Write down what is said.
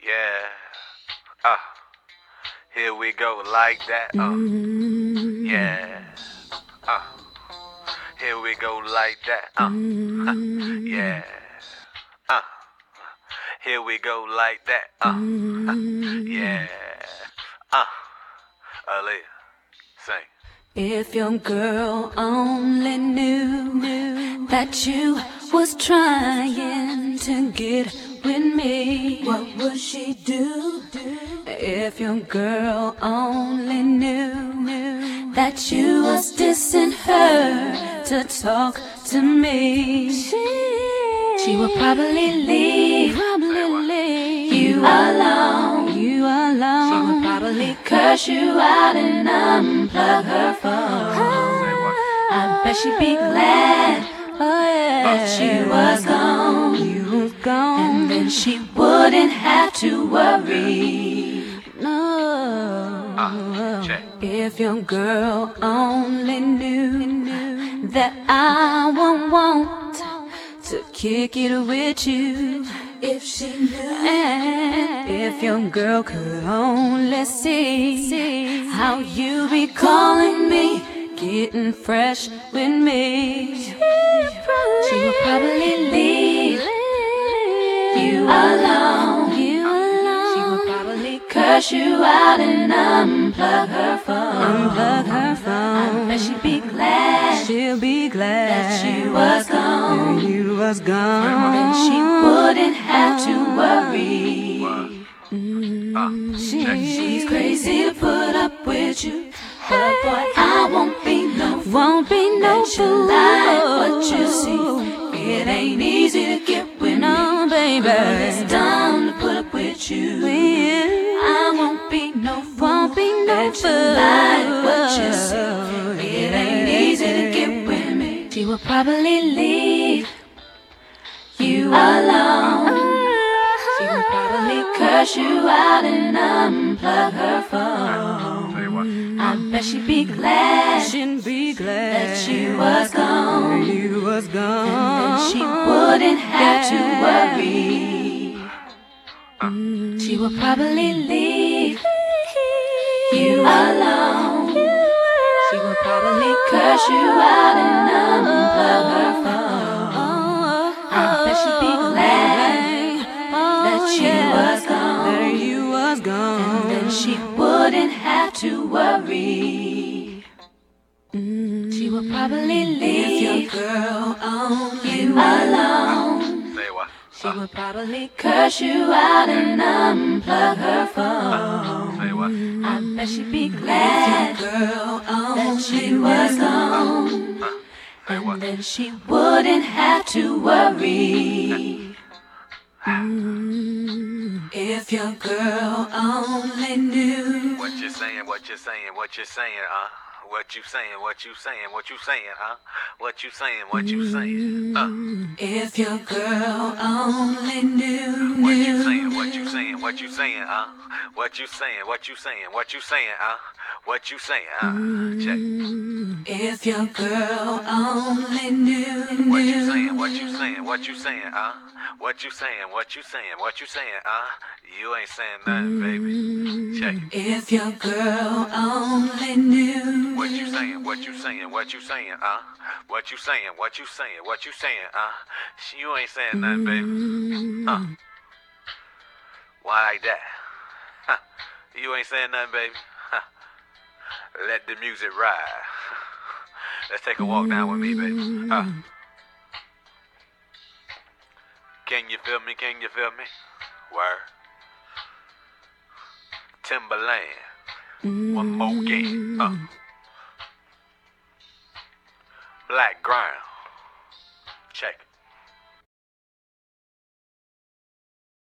Yeah. Here we go like that. Yeah. Here we go like that. Yeah. Here we go like that. Yeah. Aaliyah, sing. If your girl only knew that you was trying to get with me, what would she do? If your girl only knew that you was dissing her to talk to me, she would probably leave you alone. She would probably curse you out and unplug her phone. I bet she'd be glad that you was gone. And then she wouldn't have to worry. No. If your girl only knew that I won't want to kick it with you. If she knew, and if your girl could only see how you be calling me, getting fresh with me, she would probably leave you alone. She would probably curse you out and unplug her phone. I bet she'd be glad. She'll be glad that you was gone. You was gone. And then she wouldn't have to worry. She's crazy to put up with you, but boy, I won't be no fool. Let you like what you see. It ain't easy to get with me, baby. Girl, it's dumb to put up with you. I won't be no fool. Let you like what you see. It ain't easy to get with me. She will probably leave you alone. She will probably curse you out and unplug her phone. I bet she'd be glad that you was gone. And then she wouldn't have to worry. She will probably leave you alone. She will probably curse you out and unplug her phone. I bet she'd be glad that you was gone. And then she wouldn't have to worry. She will probably leave your girl you alone. Say what? She would probably curse you out and unplug her phone. Say what? I bet she'd be glad that she was gone. And then she wouldn't have to worry. If your girl only knew. What you saying, what you saying, what you saying, What you saying, what you saying, what you saying, What you saying, what you saying, If your girl only knew. What you saying, what you saying, what you saying, What you saying, what you saying, what you saying, What you saying, Check. If your girl only knew. What you saying, what you saying, what you saying, What you saying, what you saying, what you saying, You ain't saying nothing, baby. Check it. If your girl only knew. What you saying, what you saying, what you saying, What you saying, what you saying, what you saying, You ain't saying nothing, baby. Why like that? You ain't saying nothing, baby. Let the music ride. Let's take a walk down with me, baby. Can you feel me? Can you feel me? Word. Timberland. One more game. Black ground. Check it.